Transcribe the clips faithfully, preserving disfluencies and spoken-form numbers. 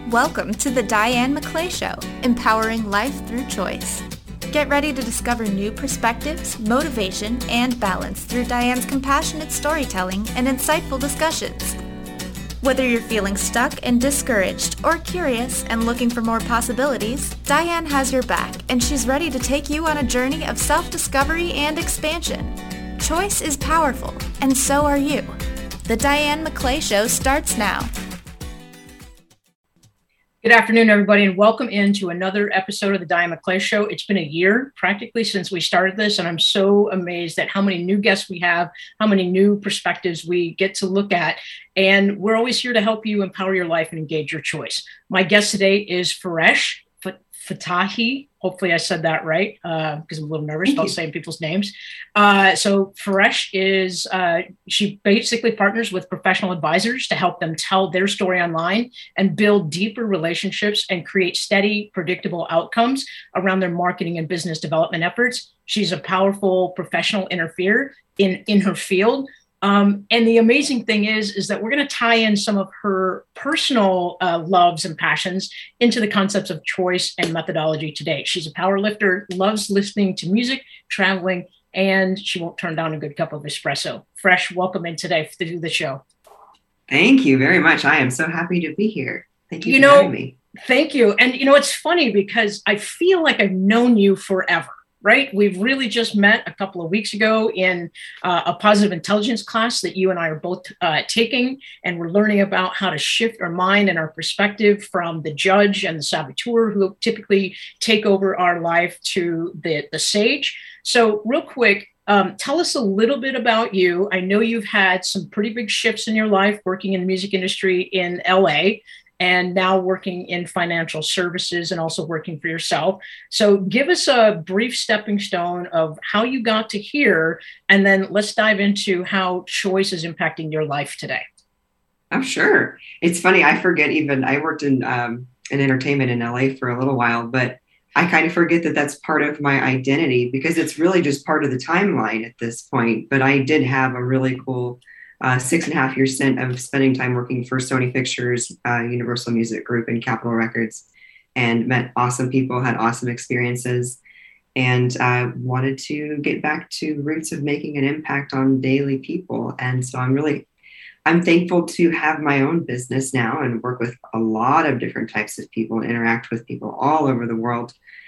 Welcome to the Diane McClay Show, empowering life through choice. Get ready to discover new perspectives, motivation, and balance through Diane's compassionate storytelling and insightful discussions. Whether you're feeling stuck and discouraged or curious and looking for more possibilities, Diane has your back, and she's ready to take you on a journey of self-discovery and expansion. Choice is powerful, and so are you. The Diane McClay Show starts now. Good afternoon, everybody, and welcome into another episode of the Diane McClay Show. It's been a year practically since we started this, and I'm so amazed at how many new guests we have, how many new perspectives we get to look at. And we're always here to help you empower your life and engage your choice. My guest today is Faresh Fatahi. Hopefully I said that right, because uh, I'm a little nervous about saying people's names. Uh, so Faresh is, uh, she basically partners with professional advisors to help them tell their story online and build deeper relationships and create steady, predictable outcomes around their marketing and business development efforts. She's a powerful professional interferer in, in her field. Um, and the amazing thing is, is that we're going to tie in some of her personal uh, loves and passions into the concepts of choice and methodology today. She's a power lifter, loves listening to music, traveling, and she won't turn down a good cup of espresso. Fresh, welcome in today to do the show. Thank you very much. I am so happy to be here. Thank you, you for know, having me. Thank you. And, you know, it's funny because I feel like I've known you forever. Right? We've really just met a couple of weeks ago in uh, a positive intelligence class that you and I are both uh, taking, and we're learning about how to shift our mind and our perspective from the judge and the saboteur who typically take over our life to the, the sage. So real quick, um, tell us a little bit about you. I know you've had some pretty big shifts in your life working in the music industry in L A, and now working in financial services and also working for yourself. So give us a brief stepping stone of how you got to here, and then let's dive into how choice is impacting your life today. Oh, sure. It's funny. I forget even, I worked in, um, in entertainment in L A for a little while, but I kind of forget that that's part of my identity because it's really just part of the timeline at this point. But I did have a really cool Uh, six and a half year stint of spending time working for Sony Pictures, uh, Universal Music Group, and Capitol Records, and met awesome people, had awesome experiences, and uh, wanted to get back to roots of making an impact on daily people. And so I'm really, I'm thankful to have my own business now and work with a lot of different types of people and interact with people all over the world.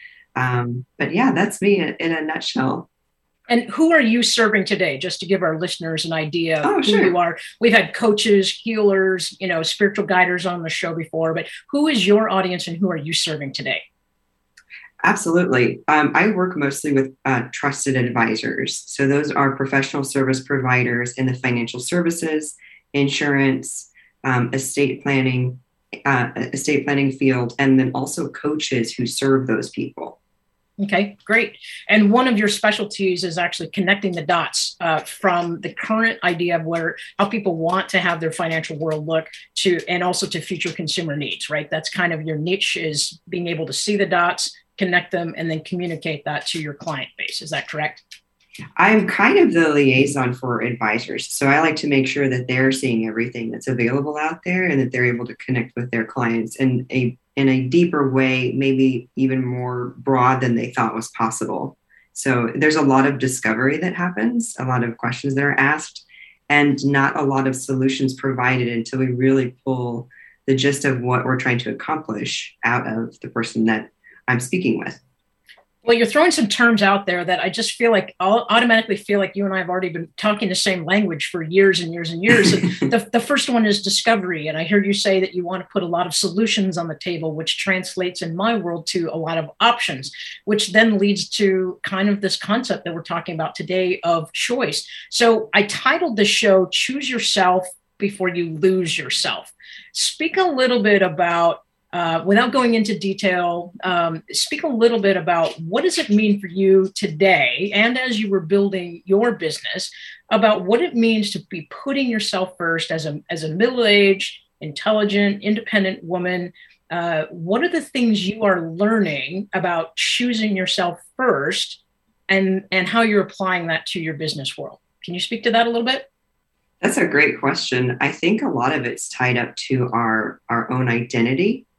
Um, but yeah, that's me in, in a nutshell. And who are you serving today? Just to give our listeners an idea of oh, who sure. you are. We've had coaches, healers, you know, spiritual guiders on the show before, but who is your audience and who are you serving today? Absolutely. Um, I work mostly with uh, trusted advisors. So those are professional service providers in the financial services, insurance, um, estate planning, uh, estate planning field, and then also coaches who serve those people. Okay, great. And one of your specialties is actually connecting the dots uh, from the current idea of where how people want to have their financial world look to, and also to future consumer needs, right? That's kind of your niche, is being able to see the dots, connect them, and then communicate that to your client base. Is that correct? I'm kind of the liaison for advisors. So I like to make sure that they're seeing everything that's available out there and that they're able to connect with their clients in a in a deeper way, maybe even more broad than they thought was possible. So there's a lot of discovery that happens, a lot of questions that are asked, and not a lot of solutions provided until we really pull the gist of what we're trying to accomplish out of the person that I'm speaking with. Well, you're throwing some terms out there that I just feel like I'll automatically feel like you and I have already been talking the same language for years and years and years. And the, the first one is discovery. And I heard you say that you want to put a lot of solutions on the table, which translates in my world to a lot of options, which then leads to kind of this concept that we're talking about today of choice. So I titled the show, Choose Yourself Before You Lose Yourself. Speak a little bit about Uh, without going into detail, um, speak a little bit about what does it mean for you today, and as you were building your business, about what it means to be putting yourself first as a as a middle-aged, intelligent, independent woman. Uh, what are the things you are learning about choosing yourself first, and and how you're applying that to your business world? Can you speak to that a little bit? That's a great question. I think a lot of it's tied up to our our own identity.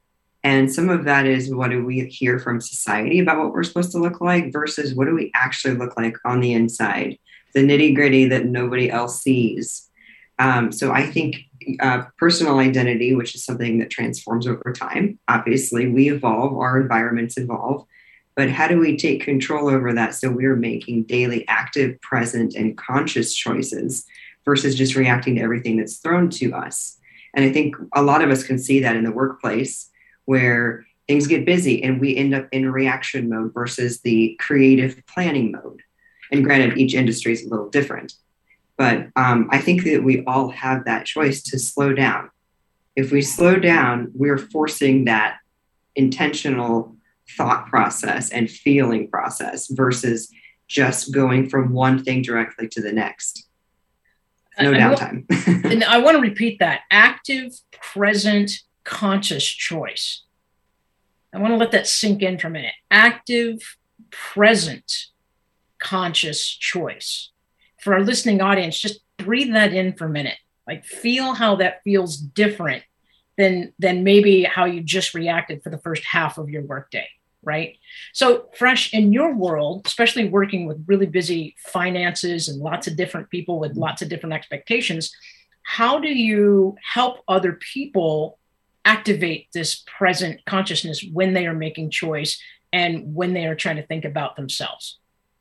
And some of that is, what do we hear from society about what we're supposed to look like versus what do we actually look like on the inside, the nitty gritty that nobody else sees. Um, so I think uh, personal identity, which is something that transforms over time. Obviously, we evolve, our environments evolve, but how do we take control over that so we're making daily active, present, and conscious choices versus just reacting to everything that's thrown to us? And I think a lot of us can see that in the workplace, where things get busy and we end up in reaction mode versus the creative planning mode. And granted, each industry is a little different, but um, I think that we all have that choice to slow down. If we slow down, we're forcing that intentional thought process and feeling process versus just going from one thing directly to the next. No I, downtime. I and I want to repeat that: active, present, conscious choice. I want to let that sink in for a minute. Active, present, conscious choice. For our listening audience, just breathe that in for a minute. Like, feel how that feels different than, than maybe how you just reacted for the first half of your workday, right? So, Fresh, in your world, especially working with really busy finances and lots of different people with lots of different expectations, how do you help other people activate this present consciousness when they are making choice and when they are trying to think about themselves?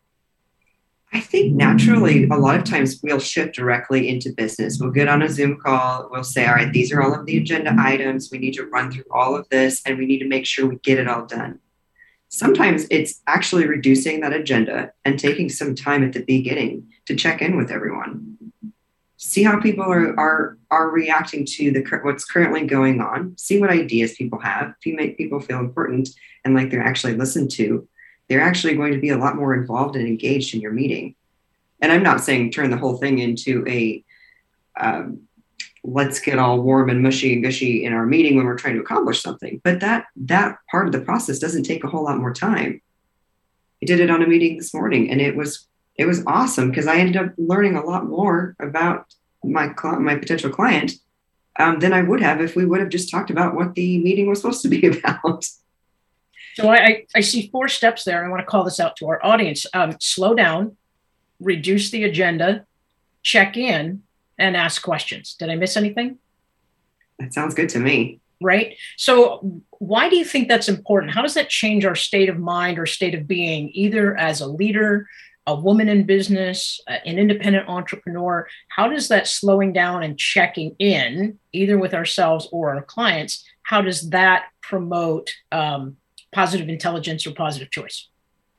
I think naturally, a lot of times we'll shift directly into business. We'll get on a Zoom call. We'll say, all right, these are all of the agenda items. We need to run through all of this, and we need to make sure we get it all done. Sometimes it's actually reducing that agenda and taking some time at the beginning to check in with everyone. See how people are, are, are reacting to the what's currently going on. See what ideas people have. If you make people feel important and like they're actually listened to, they're actually going to be a lot more involved and engaged in your meeting. And I'm not saying turn the whole thing into a um, let's get all warm and mushy and gushy in our meeting when we're trying to accomplish something. But that that part of the process doesn't take a whole lot more time. I did it on a meeting this morning, and it was It was awesome because I ended up learning a lot more about my my potential client um, than I would have if we would have just talked about what the meeting was supposed to be about. So I, I see four steps there. I want to call this out to our audience. Um, slow down, reduce the agenda, check in, and ask questions. Did I miss anything? That sounds good to me. Right? So why do you think that's important? How does that change our state of mind or state of being, either as a leader, a woman in business, an independent entrepreneur? How does that slowing down and checking in, either with ourselves or our clients, how does that promote um, positive intelligence or positive choice?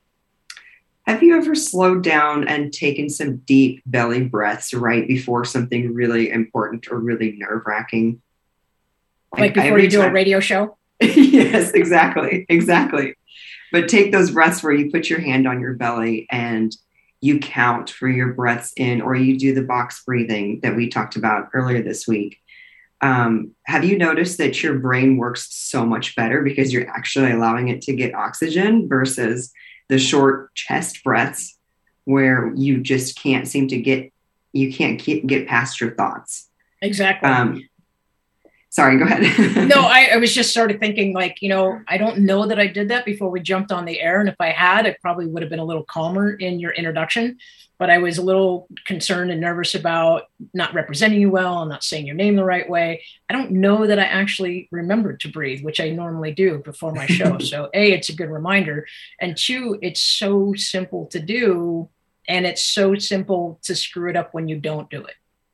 Have you ever slowed down and taken some deep belly breaths right before something really important or really nerve-wracking? Like, like before you do time- a radio show? Yes, exactly. Exactly. But take those breaths where you put your hand on your belly and you count for your breaths in, or you do the box breathing that we talked about earlier this week. Um, have you noticed that your brain works so much better because you're actually allowing it to get oxygen versus the short chest breaths where you just can't seem to get, you can't keep, get past your thoughts? Exactly. Um, Sorry, go ahead. No, I, I was just sort of thinking, like, you know, I don't know that I did that before we jumped on the air. And if I had, I probably would have been a little calmer in your introduction. But I was a little concerned and nervous about not representing you well and not saying your name the right way. I don't know that I actually remembered to breathe, which I normally do before my show. So A, it's a good reminder. And two, it's so simple to do. And it's so simple to screw it up when you don't do it.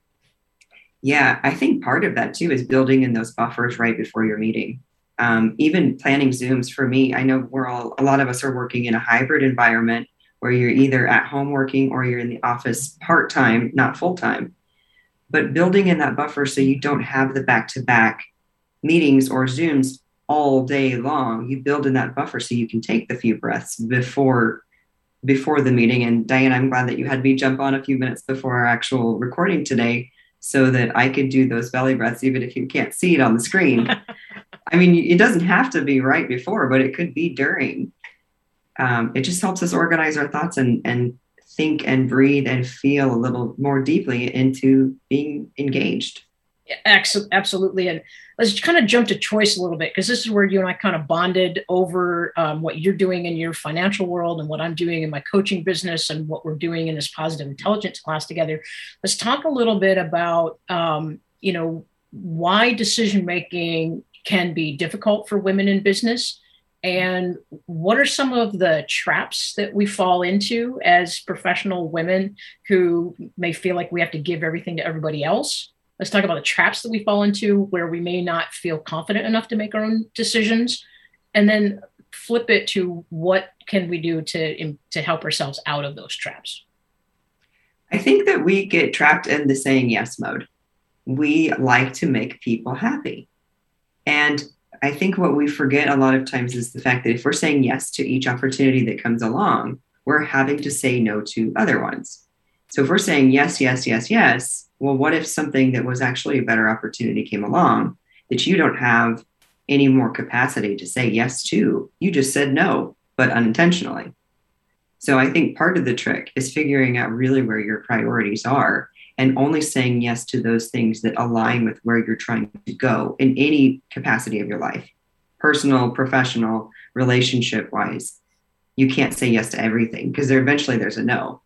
Yeah, I think part of that too is building in those buffers right before your meeting. Um, even planning Zooms for me, I know we're all, a lot of us are working in a hybrid environment where you're either at home working or you're in the office part-time, not full-time. But building in that buffer so you don't have the back-to-back meetings or Zooms all day long. You build in that buffer so you can take the few breaths before before the meeting. And Diane, I'm glad that you had me jump on a few minutes before our actual recording today, so that I could do those belly breaths, even if you can't see it on the screen. I mean, it doesn't have to be right before, but it could be during. Um, it just helps us organize our thoughts and, and think and breathe and feel a little more deeply into being engaged. Ex- Absolutely. And let's kind of jump to choice a little bit, because this is where you and I kind of bonded over um, what you're doing in your financial world and what I'm doing in my coaching business and what we're doing in this positive intelligence class together. Let's talk a little bit about, um, you know, why decision-making can be difficult for women in business, and what are some of the traps that we fall into as professional women who may feel like we have to give everything to everybody else. Let's talk about the traps that we fall into where we may not feel confident enough to make our own decisions, and then flip it to what can we do to, to help ourselves out of those traps. I think that we get trapped in the saying yes mode. We like to make people happy. And I think what we forget a lot of times is the fact that if we're saying yes to each opportunity that comes along, we're having to say no to other ones. So if we're saying yes, yes, yes, yes, well, what if something that was actually a better opportunity came along that you don't have any more capacity to say yes to? You just said no, but unintentionally. So I think part of the trick is figuring out really where your priorities are and only saying yes to those things that align with where you're trying to go in any capacity of your life, personal, professional, relationship wise. You can't say yes to everything because there eventually there's a no.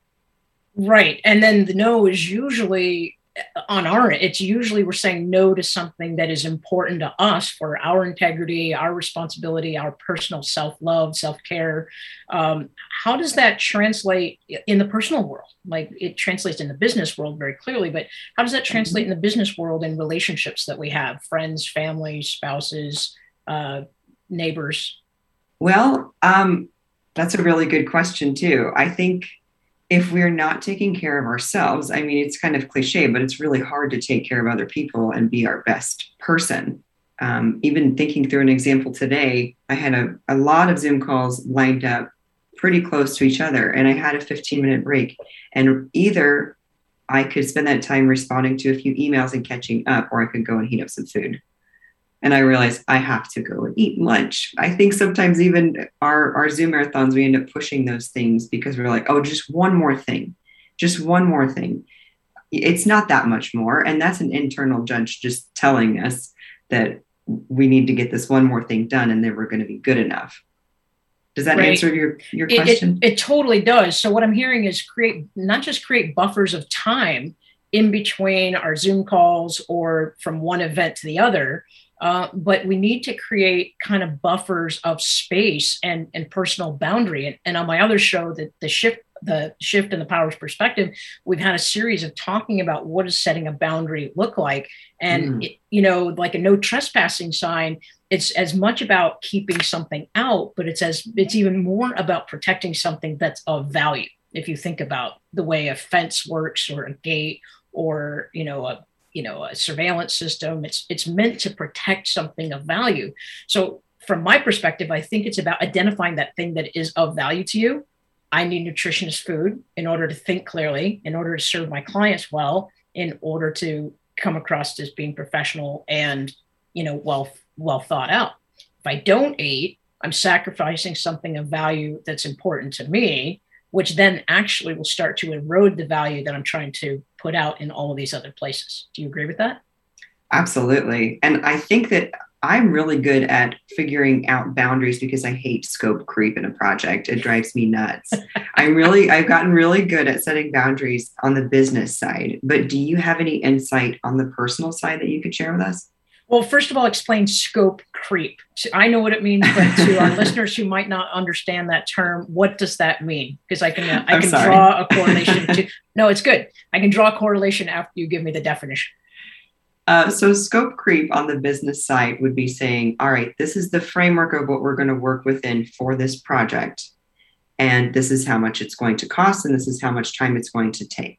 Right. And then the no is usually on our, it's usually we're saying no to something that is important to us for our integrity, our responsibility, our personal self-love, self-care. Um, how does that translate in the personal world? Like it translates in the business world very clearly, but how does that translate in the business world and relationships that we have, friends, family, spouses, uh, neighbors? Well, um, that's a really good question too. I think if we're not taking care of ourselves, I mean, it's kind of cliche, but it's really hard to take care of other people and be our best person. Um, even thinking through an example today, I had a, a lot of Zoom calls lined up pretty close to each other, and I had a fifteen minute break. And either I could spend that time responding to a few emails and catching up, or I could go and heat up some food. And I realized I have to go and eat lunch. I think sometimes even our, our Zoom marathons, we end up pushing those things because we're like, oh, just one more thing, just one more thing. It's not that much more. And that's an internal judge just telling us that we need to get this one more thing done and then we're going to be good enough. Does that right. answer your, your it, question? It, it totally does. So what I'm hearing is create, not just create buffers of time in between our Zoom calls or from one event to the other, Uh, but we need to create kind of buffers of space and, and personal boundary. And, and on my other show, the, the shift, the shift in the Powers Perspective, we've had a series of talking about what does setting a boundary look like. And, mm. it, you know, like a no trespassing sign, it's as much about keeping something out, but it's as it's even more about protecting something that's of value. If you think about the way a fence works or a gate or, you know, a you know, a surveillance system, it's it's meant to protect something of value. So from my perspective, I think it's about identifying that thing that is of value to you. I need nutritious food in order to think clearly, in order to serve my clients well, in order to come across as being professional and, you know, well, well thought out. If I don't eat, I'm sacrificing something of value that's important to me, which then actually will start to erode the value that I'm trying to put out in all of these other places. Do you agree with that? Absolutely. And I think that I'm really good at figuring out boundaries because I hate scope creep in a project. It drives me nuts. I'm really, I've gotten really good at setting boundaries on the business side, but do you have any insight on the personal side that you could share with us? Well, first of all, explain scope creep. I know what it means, but to our listeners who might not understand that term, what does that mean? Because I can uh, I can draw a correlation to. No, it's good. I can draw a correlation after you give me the definition. Uh, so scope creep on the business side would be saying, all right, this is the framework of what we're going to work within for this project. And this is how much it's going to cost. And this is how much time it's going to take.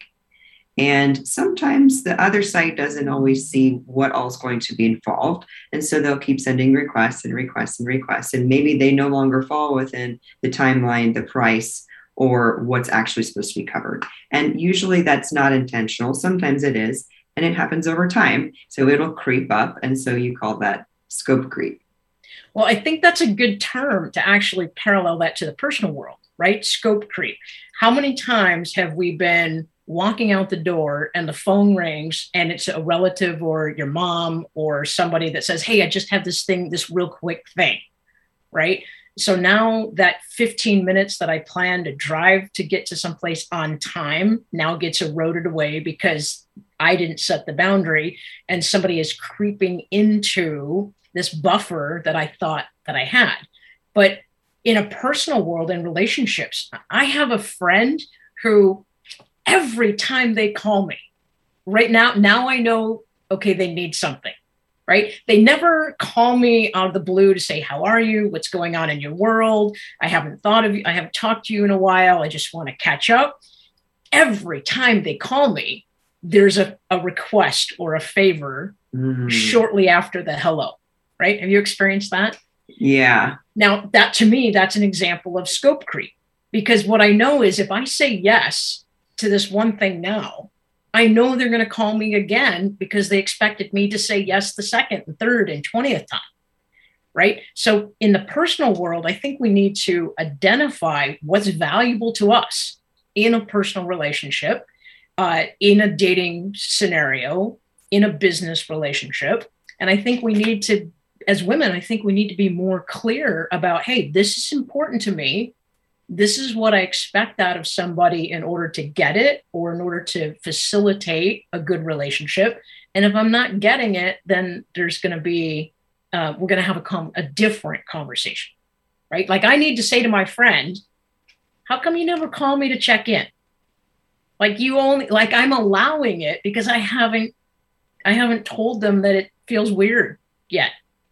And sometimes the other side doesn't always see what all is going to be involved. And so they'll keep sending requests and requests and requests. And maybe they no longer fall within the timeline, the price, or what's actually supposed to be covered. And usually that's not intentional. Sometimes it is, and it happens over time. So it'll creep up. And so you call that scope creep. Well, I think that's a good term to actually parallel that to the personal world, right? Scope creep. How many times have we been walking out the door and the phone rings and it's a relative or your mom or somebody that says, hey, I just have this thing, this real quick thing, right? So now that fifteen minutes that I plan to drive to get to someplace on time now gets eroded away because I didn't set the boundary and somebody is creeping into this buffer that I thought that I had. But in a personal world and relationships, I have a friend who every time they call me right now, now I know, okay, they need something. Right? They never call me out of the blue to say, how are you? What's going on in your world? I haven't thought of you. I haven't talked to you in a while. I just want to catch up. Every time they call me, there's a, a request or a favor mm. shortly after the hello. Right? Have you experienced that? Yeah. Now, that to me, that's an example of scope creep, because what I know is if I say yes to this one thing now, I know they're going to call me again because they expected me to say yes the second and third and twentieth time, right? So in the personal world, I think we need to identify what's valuable to us in a personal relationship, uh, in a dating scenario, in a business relationship. And I think we need to, as women, I think we need to be more clear about, hey, this is important to me. This is what I expect out of somebody in order to get it or in order to facilitate a good relationship. And if I'm not getting it, then there's going to be, uh, we're going to have a, com- a different conversation, right? Like I need to say to my friend, how come you never call me to check in? Like you only, like I'm allowing it because I haven't, I haven't told them that it feels weird yet.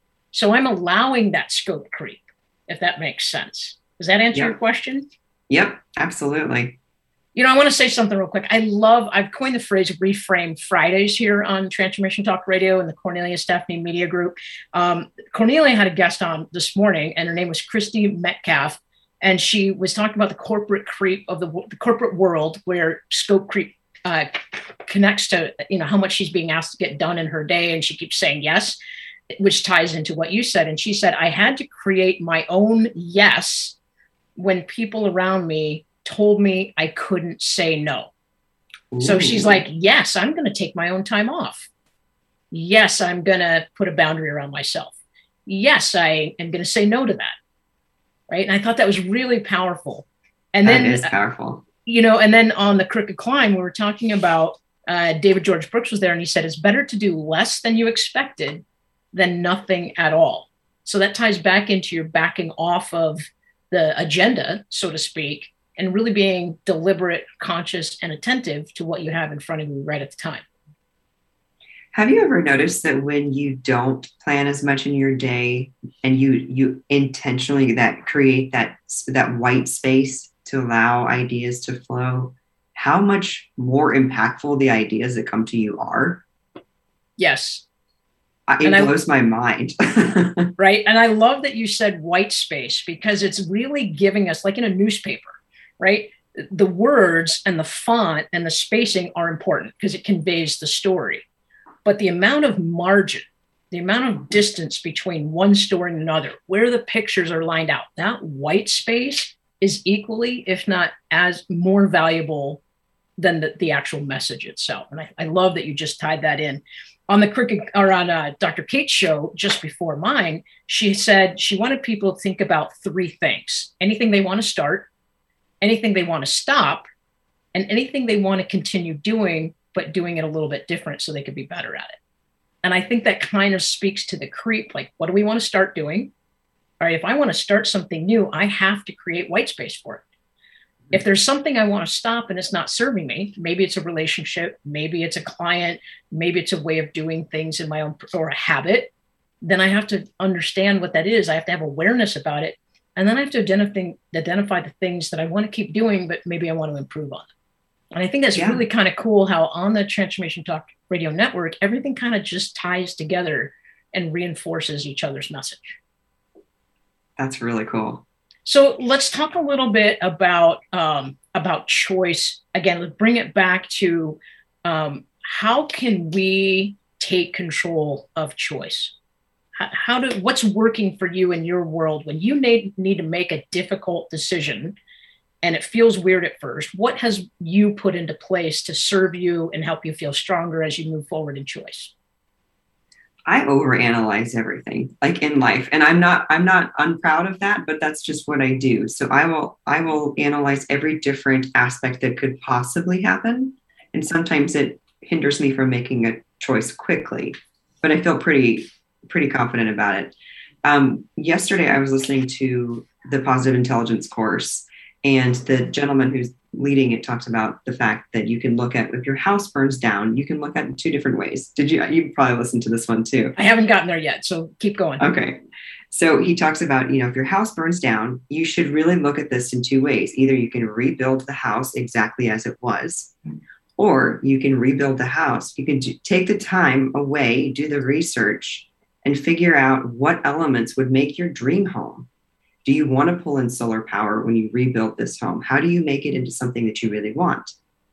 So I'm allowing that scope creep, if that makes sense. Does that answer yep. your question? Yep, absolutely. You know, I want to say something real quick. I love, I've coined the phrase Reframe Fridays here on Transformation Talk Radio and the Cornelia Stephanie Media Group. Um, Cornelia had a guest on this morning and her name was Christy Metcalf. And she was talking about the corporate creep of the, the corporate world where scope creep uh, connects to, you know, how much she's being asked to get done in her day. And she keeps saying yes, which ties into what you said. And she said, I had to create my own yes when people around me told me I couldn't say no. Ooh. So she's like, yes, I'm going to take my own time off. Yes, I'm going to put a boundary around myself. Yes, I am going to say no to that. Right. And I thought that was really powerful. And that then, is powerful. You know, and then on the Crooked Climb, we were talking about uh, David George Brooks was there and he said, it's better to do less than you expected than nothing at all. So that ties back into your backing off of the agenda, so to speak, and really being deliberate, conscious, and attentive to what you have in front of you right at the time. Have you ever noticed that when you don't plan as much in your day and you you intentionally that create that that white space to allow ideas to flow, how much more impactful the ideas that come to you are? Yes. It and blows I, my mind. Right. And I love that you said white space because it's really giving us, like in a newspaper, right? The words and the font and the spacing are important because it conveys the story. But the amount of margin, the amount of distance between one story and another, where the pictures are lined out, that white space is equally, if not as more valuable than the, the actual message itself. And I, I love that you just tied that in. On the Crooked, or on uh, Doctor Kate's show just before mine, she said she wanted people to think about three things: anything they want to start, anything they want to stop, and anything they want to continue doing, but doing it a little bit different so they could be better at it. And I think that kind of speaks to the creep. Like, what do we want to start doing? All right, if I want to start something new, I have to create white space for it. If there's something I want to stop and it's not serving me, maybe it's a relationship, maybe it's a client, maybe it's a way of doing things in my own, or a habit, then I have to understand what that is. I have to have awareness about it. And then I have to identify, identify the things that I want to keep doing, but maybe I want to improve on. And I think that's yeah. really kind of cool how on the Transformation Talk Radio Network, everything kind of just ties together and reinforces each other's message. That's really cool. So let's talk a little bit about um, about choice. Again, let's bring it back to um, how can we take control of choice? How, how do what's working for you in your world when you need, need to make a difficult decision and it feels weird at first. What has you put into place to serve you and help you feel stronger as you move forward in choice? I overanalyze everything, like in life. And I'm not, I'm not unproud of that, but that's just what I do. So I will, I will analyze every different aspect that could possibly happen. And sometimes it hinders me from making a choice quickly, but I feel pretty, pretty confident about it. Um, yesterday, I was listening to the Positive Intelligence course, and the gentleman who's leading it talks about the fact that you can look at, if your house burns down, you can look at it in two different ways. Did you, you probably listened to this one too. I haven't gotten there yet, so keep going. Okay. So he talks about, you know, if your house burns down, you should really look at this in two ways. Either you can rebuild the house exactly as it was, or you can rebuild the house. You can do, take the time away, do the research, and figure out what elements would make your dream home. Do you want to pull in solar power when you rebuild this home? How do you make it into something that you really want?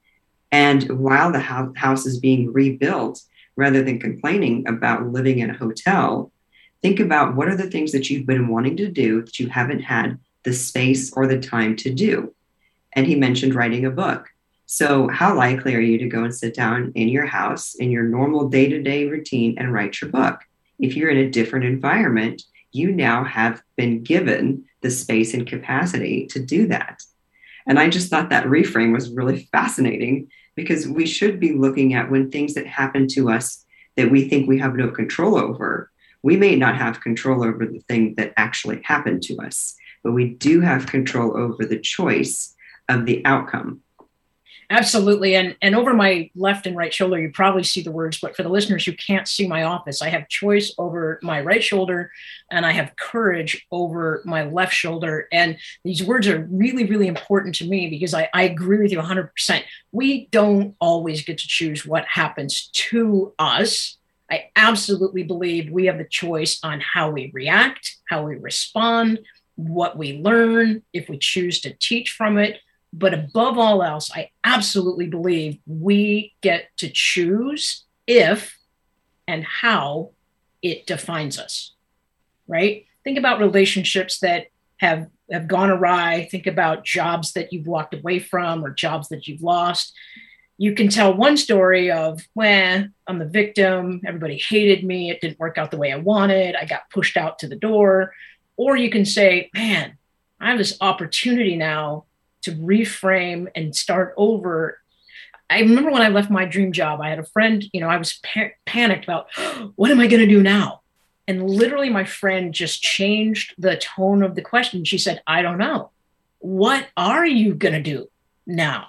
And while the house is being rebuilt, rather than complaining about living in a hotel, think about what are the things that you've been wanting to do that you haven't had the space or the time to do. And he mentioned writing a book. So how likely are you to go and sit down in your house in your normal day-to-day routine and write your book? If you're in a different environment, you now have been given the space and capacity to do that. And I just thought that reframe was really fascinating, because we should be looking at when things that happen to us that we think we have no control over, we may not have control over the thing that actually happened to us, but we do have control over the choice of the outcome. Absolutely. And, and over my left and right shoulder, you probably see the words, but for the listeners who can't see my office, I have choice over my right shoulder and I have courage over my left shoulder. And these words are really, really important to me, because I, I agree with you one hundred percent. We don't always get to choose what happens to us. I absolutely believe we have the choice on how we react, how we respond, what we learn, if we choose to teach from it. But above all else, I absolutely believe we get to choose if and how it defines us, right? Think about relationships that have, have gone awry. Think about jobs that you've walked away from or jobs that you've lost. You can tell one story of, well, I'm the victim. Everybody hated me. It didn't work out the way I wanted. I got pushed out to the door. Or you can say, man, I have this opportunity now to reframe and start over. I remember when I left my dream job, I had a friend, you know, I was pa- panicked about, oh, what am I going to do now? And literally my friend just changed the tone of the question. She said, I don't know. What are you going to do now?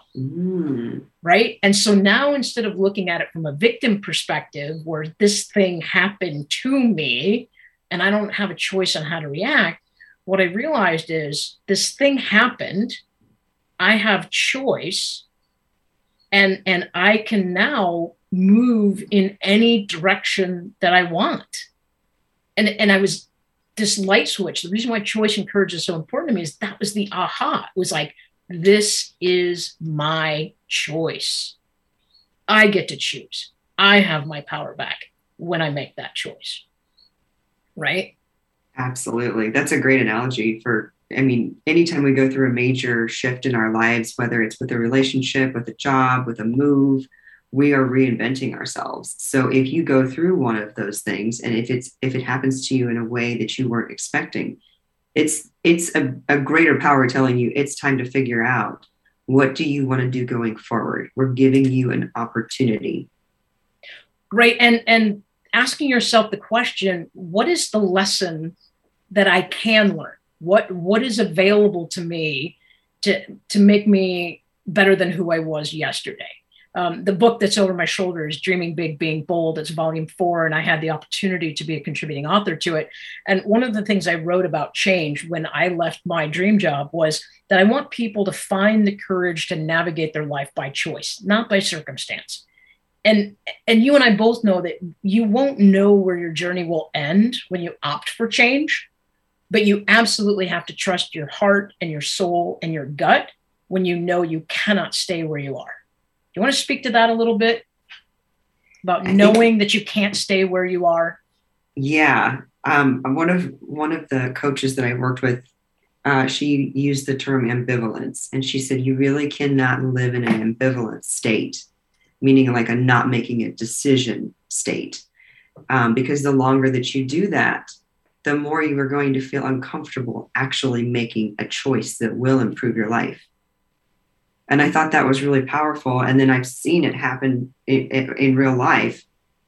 Mm. Right? And so now, instead of looking at it from a victim perspective, where this thing happened to me and I don't have a choice on how to react, what I realized is this thing happened. I have choice, and, and I can now move in any direction that I want. And, and I was this light switch. The reason why choice and courage is so important to me is that was the aha. It was like, this is my choice. I get to choose. I have my power back when I make that choice. Right? Absolutely. That's a great analogy for, I mean, anytime we go through a major shift in our lives, whether it's with a relationship, with a job, with a move, we are reinventing ourselves. So if you go through one of those things, and if it's if it happens to you in a way that you weren't expecting, it's it's a, a greater power telling you it's time to figure out, what do you want to do going forward? We're giving you an opportunity. Right. And and asking yourself the question, what is the lesson that I can learn? What what is available to me to to make me better than who I was yesterday? Um, the book that's over my shoulder is Dreaming Big, Being Bold. It's volume four, and I had the opportunity to be a contributing author to it. And one of the things I wrote about change when I left my dream job was that I want people to find the courage to navigate their life by choice, not by circumstance. And and you and I both know that you won't know where your journey will end when you opt for change. But you absolutely have to trust your heart and your soul and your gut when you know you cannot stay where you are. Do you want to speak to that a little bit about I knowing think, that you can't stay where you are? Yeah. Um, one of one of the coaches that I worked with uh, she used the term ambivalence. And she said, you really cannot live in an ambivalent state, meaning like a not making a decision state. Um, because the longer that you do that, the more you are going to feel uncomfortable actually making a choice that will improve your life. And I thought that was really powerful. And then I've seen it happen in, in, in real life.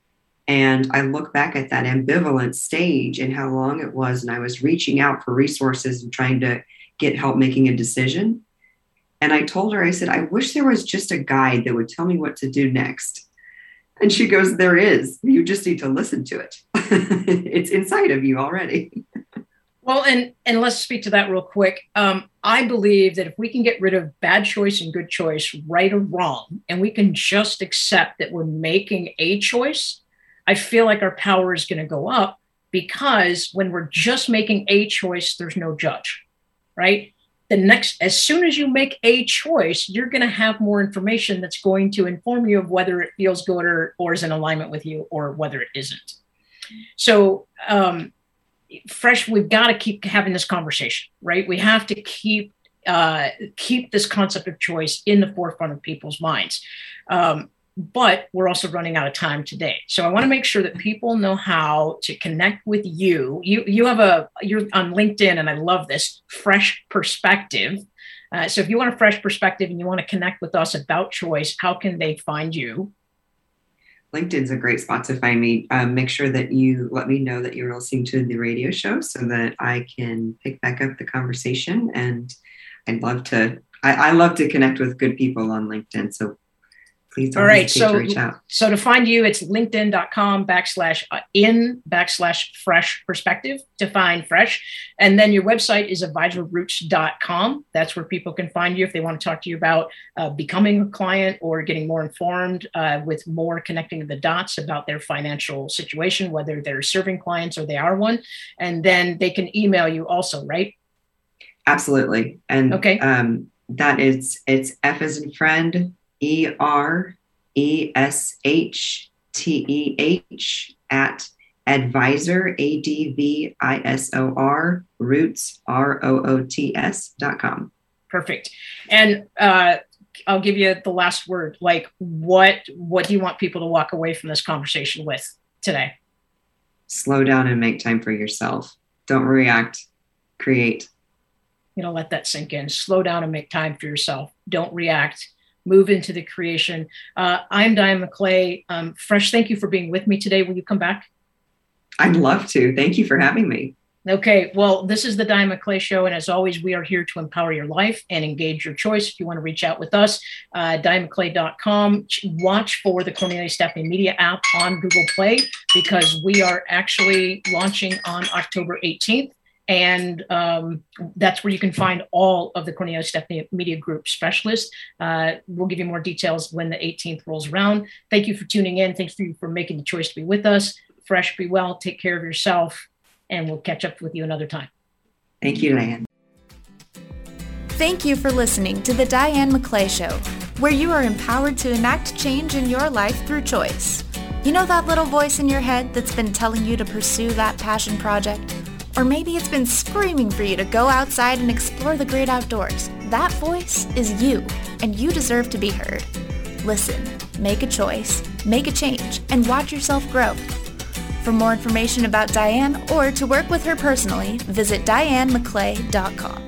And I look back at that ambivalent stage and how long it was. And I was reaching out for resources and trying to get help making a decision. And I told her, I said, I wish there was just a guide that would tell me what to do next. And she goes, there is. You just need to listen to it. It's inside of you already. Well, and and let's speak to that real quick. Um, I believe that if we can get rid of bad choice and good choice, right or wrong, and we can just accept that we're making a choice, I feel like our power is going to go up, because when we're just making a choice, there's no judge, right? The next, as soon as you make a choice, you're going to have more information that's going to inform you of whether it feels good or, or is in alignment with you, or whether it isn't. So, um, Fresh, we've got to keep having this conversation, right? We have to keep uh, keep this concept of choice in the forefront of people's minds. Um, but we're also running out of time today. So I want to make sure that people know how to connect with you. You you have a, you're on LinkedIn, and I love this, Fresh Perspective. Uh, so if you want a fresh perspective and you want to connect with us about choice, how can they find you? LinkedIn's a great spot to find me. Um, make sure that you let me know that you're listening to the radio show so that I can pick back up the conversation. And I'd love to, I, I love to connect with good people on LinkedIn. So please don't All right, hesitate so, to reach out. So to find you, it's linkedin.com backslash uh, in backslash fresh perspective to find Fresh. And then your website is advisor roots dot com. That's where people can find you if they want to talk to you about uh, becoming a client or getting more informed uh, with more connecting the dots about their financial situation, whether they're serving clients or they are one. And then they can email you also, right? Absolutely. And okay. um, that is, it's F as in friend, E R E S H T E H at advisor, A D V I S O R, roots, R O O T S dot com. Perfect. And uh, I'll give you the last word. Like, what, what do you want people to walk away from this conversation with today? Slow down and make time for yourself. Don't react, create. You know, let that sink in. Slow down and make time for yourself. Don't react. Move into the creation. Uh, I'm Diane McClay. Um, Fresh, thank you for being with me today. Will you come back? I'd love to. Thank you for having me. Okay. Well, this is the Diane McClay Show. And as always, we are here to empower your life and engage your choice. If you want to reach out with us, uh, diane mcclay dot com. Watch for the Cornelia Stephanie Media app on Google Play, because we are actually launching on October eighteenth. And um, that's where you can find all of the Cornelia Stephanie Media Group specialists. Uh, we'll give you more details when the eighteenth rolls around. Thank you for tuning in. Thanks for you for making the choice to be with us. Fresh, be well, take care of yourself, and we'll catch up with you another time. Thank you, Diane. Thank you for listening to The Diane McClay Show, where you are empowered to enact change in your life through choice. You know that little voice in your head that's been telling you to pursue that passion project? Or maybe it's been screaming for you to go outside and explore the great outdoors. That voice is you, and you deserve to be heard. Listen, make a choice, make a change, and watch yourself grow. For more information about Diane or to work with her personally, visit diane mcclay dot com.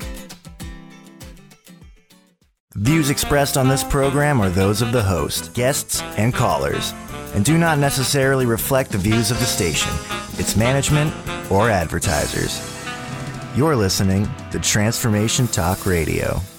Views expressed on this program are those of the host, guests, and callers, and do not necessarily reflect the views of the station, its management, or advertisers. You're listening to Transformation Talk Radio.